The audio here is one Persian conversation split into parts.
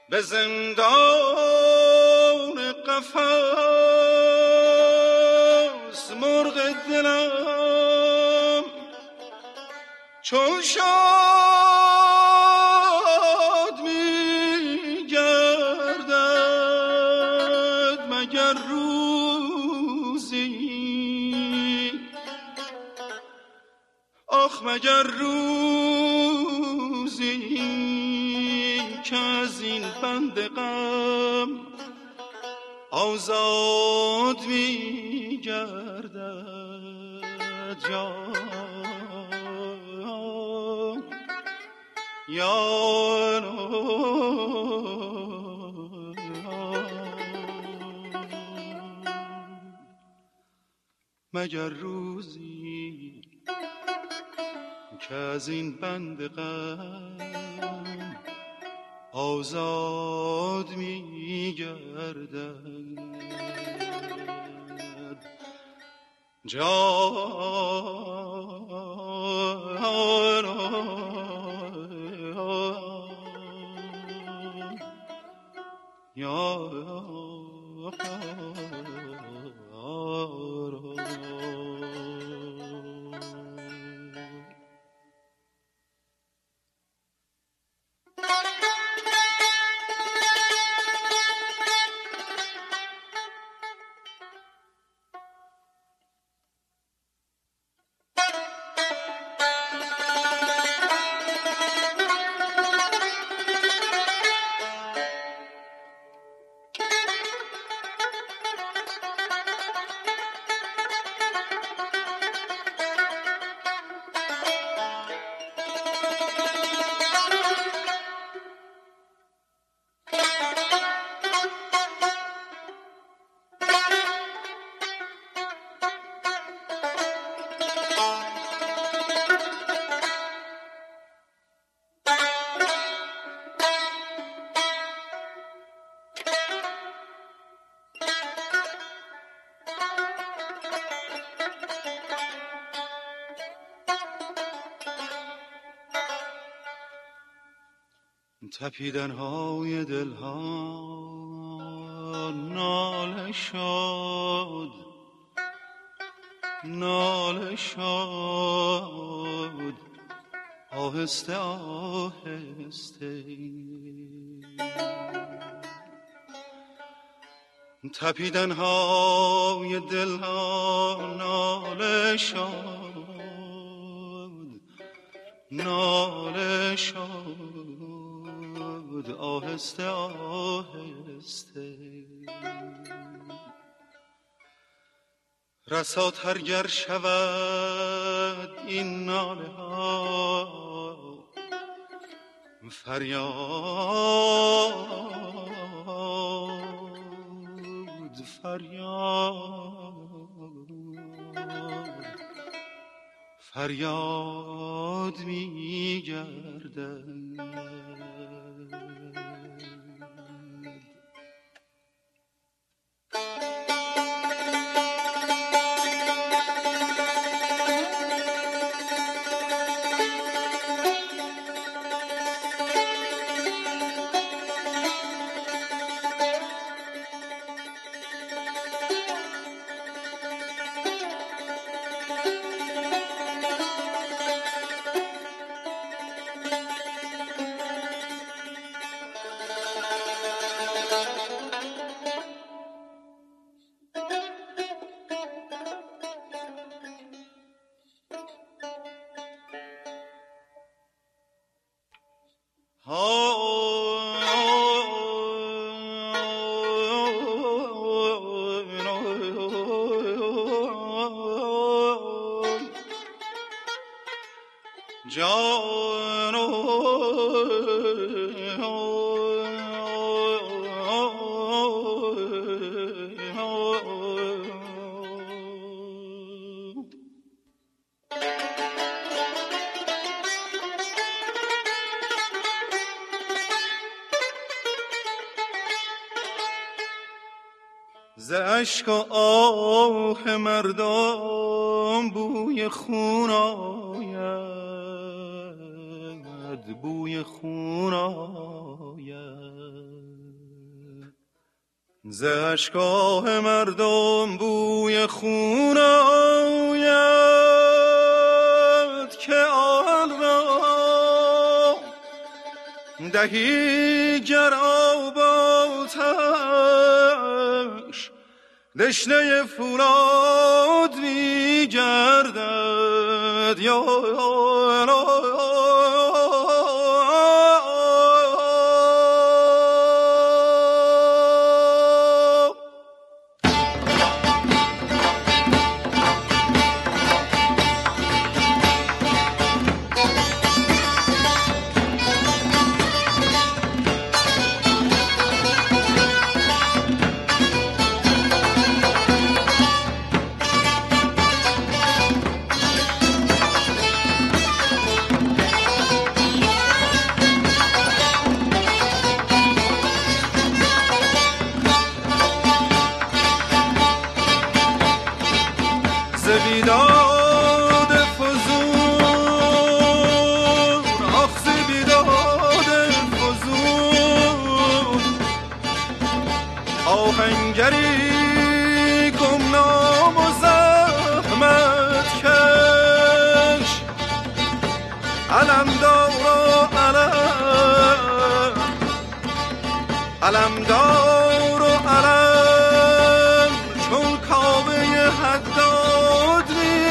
به زندان قفس مرغ دلم چون شاد می گردد مگر روزی، آخ مگر روزی که از این بند غم آزاد می گردد. یا مگر روزی که از این بند غم آزاد می گردد. تپیدن‌های دلها ناله شد، ناله شد آهسته آهسته. تپیدن‌های دلها ناله شد، ناله شد آهسته آهسته. رساتر گر شود این ناله ها فریاد فریاد فریاد می گردد. ز اشک و آه مردم بوی خون آید، بوی خون آید، ز اشکاه مردم بوی خون آید، که آن را دهی گر آب آتش، دشنه فولاد می گردد. یا بیداد فزون، آخ ز بیداد فزون، آهنگری گمنام و زحمت کش، علمدار و علم، علمدار و علم، چون کعبه حداد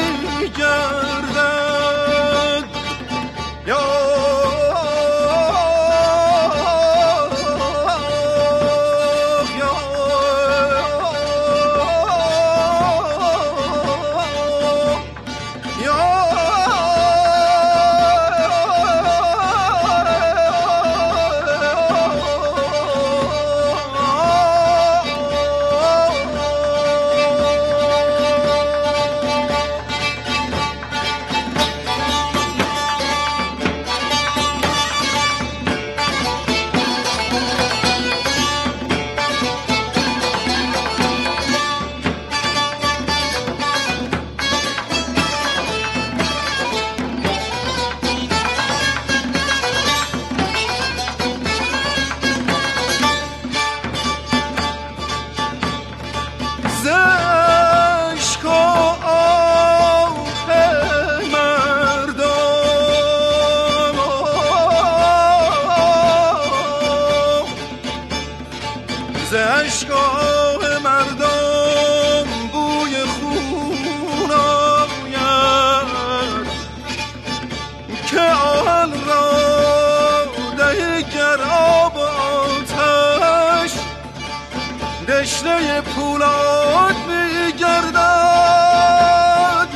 گردد. یا ز اشکاه مردم بوی خون آید، که آن را دهی گر آب آتش، دشنه پولاد می گردد.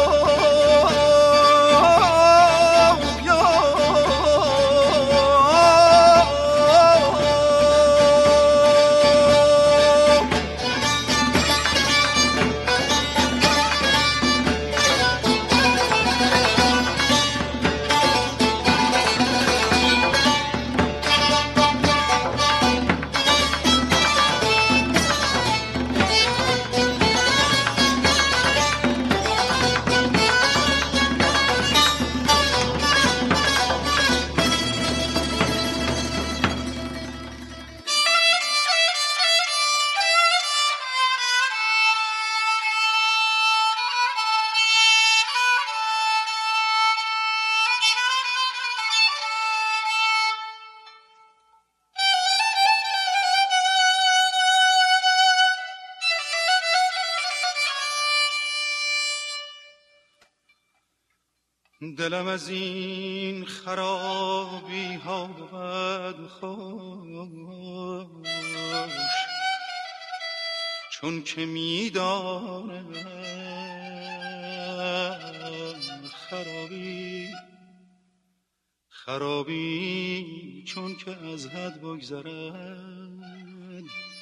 دلم از این خرابی ها بود خوش، چون که میدانم خرابی چون که از حد بگذرد،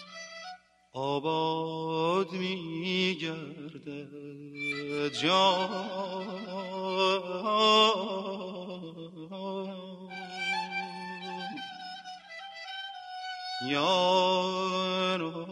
آباد می گردد. جان یارو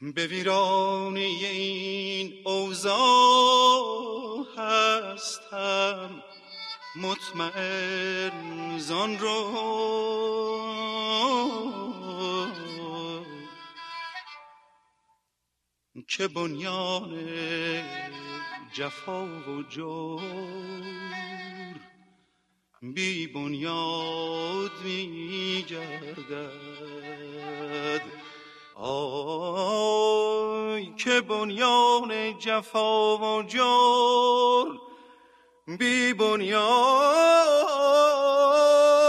به ویرانی این اوضاع هستم مطمئن زان رو که بنیان جفا و جور بی بنیاد می گردد. آی که بنیان جفا و جور بی بنیاد